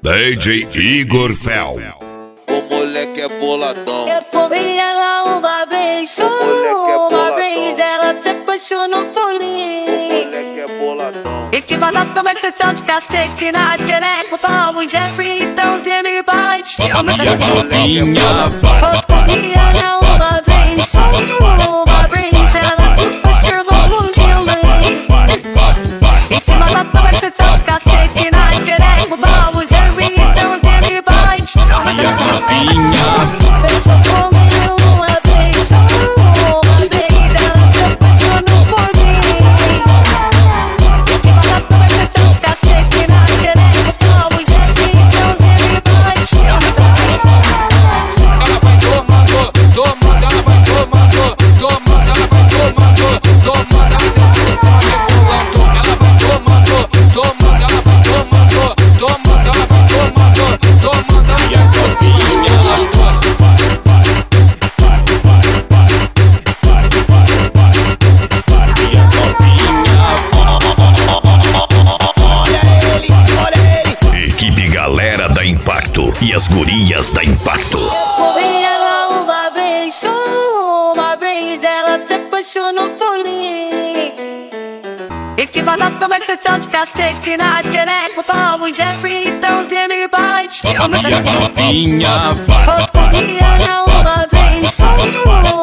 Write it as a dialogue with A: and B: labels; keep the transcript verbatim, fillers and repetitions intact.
A: D J Igor Fel.
B: O moleque é boladão.
C: Eu comi ela uma vez, só uma vez ela se apaixonou por mim.
B: O moleque é boladão.
C: E te mandar pra uma sessão de cacete na xereca, pau e Jeffrey, então cê me bate. Eu me
A: Novinha,
C: Eu comi ela uma vez, só uma vez ela se apaixonou por mim. E te mandar pra uma sessão de cacete na xereca, pau e Jeffrey, então cê me bate.
A: novinha.
C: Deixa comigo uma vez, só uma vez ela se apaixonou por mim. E te mandar pra uma sessão de cacete na xereca, pau e Jeffrey, então cê me bate.
B: Ela vai tomando, tomando, ela vai tomando, tomando, ela vai tomando, tomando, ela desce por cima rebolando. Ela vai tomando, tomando, ela vai tomando, tomando, ela vai tomando, tomando, ela desce por cima rebolando.
A: Equipe Galera da Impacto e as gurias da Impacto.
C: Comi ela uma vez, só uma vez ela se apaixonou por mim. E te mandar pra uma sessão de cacete na xereca, pau e Jeffrey, então cê me bate. Eu me
A: Novinha,
C: Eu comi ela uma vez, só uma